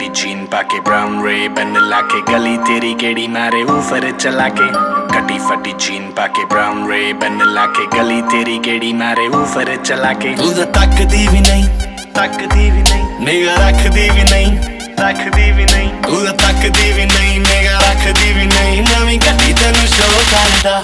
फटी जीन पाके brown Ray-Ban लाके गली तेरी गेड़ी मारे ऊपर चला के कटी फटी जीन पाके ब्राउन रेबन लाके गली तेरी गेड़ी मारे ऊपर चला के तू तो तकदी भी नहीं निगाह रखदी भी नहीं तू तो तकदी भी नहीं निगाह रखदी भी नहीं नवीं गड्डी तैनूं शो करदा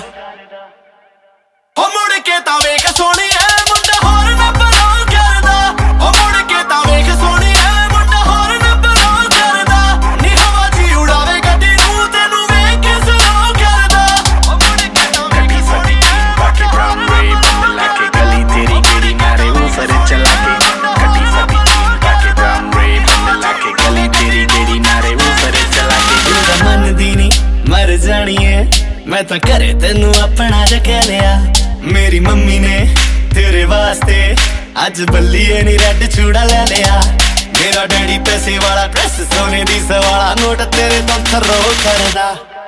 ओ मुड़ के तां वेख सोहणिया मुंडा होर ना बलां करदा ओ मुड़ के तां वेख सोहणिया मुंडा होर ना बलां करदा नी हवा च उड़ावे गड्डी नूं तैनूं वेख के सलां करदा ओ मुड़ के तां वेख सोहणिया पाके ब्राउन रेबन लाके गली तेरी गेड़ी मारे ऊपर चला के कटी फटी जीन पाके ब्राउन रेबन लाके गली तेरी गेड़ी मारे ऊपर चला के तू तां मनदी नी मर जानी है मैं तां घरे तैनूं अपना जग लिया मेरी मम्मी ने तेरे वास्ते अज बल्लिए नी रेड चूड़ा ले लिया मेरा डैडी पैसे वाला ड्रेस सोने दी सवाला नोट तेरे तो थर्रो करदा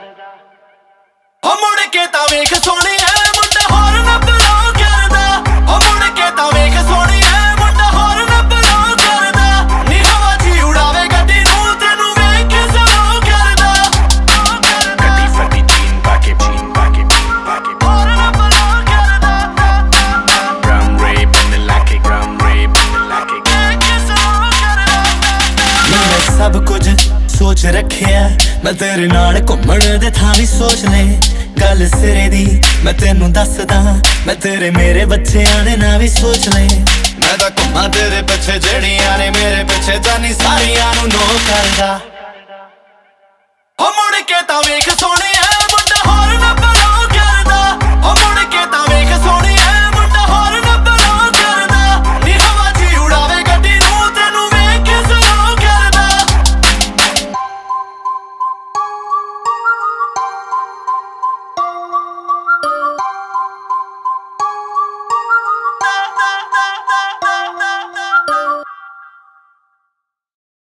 ओ मुड़ के तां वेख सोहणिया मुंडा होर ना बलां करदा ओ मुड़ के तां वेख सोहणिया मुंडा होर ना बलां करदा नी हवा च उड़ावे गड्डी नूं तैनूं वेख के सलां करदा कटी फटी जीन पाके होर ना बलां करदा ब्राउन रेबन लाके वेख के सलां करदा मैं सब कुछ सोच रखिया मैं तेरे नाल घुम्मण दे थां भी सोच ले गल सिरे दी मैं तैनूं दसदा मैं तेरे मेरे बच्चेआं दे नां भी सोच ले मैं तां घुम्मां तेरे पिछे जेड़ियां ने मेरे पिछे जानी सारियां नूं नो करदा ओ मुड़ के तां वेख सोहणिया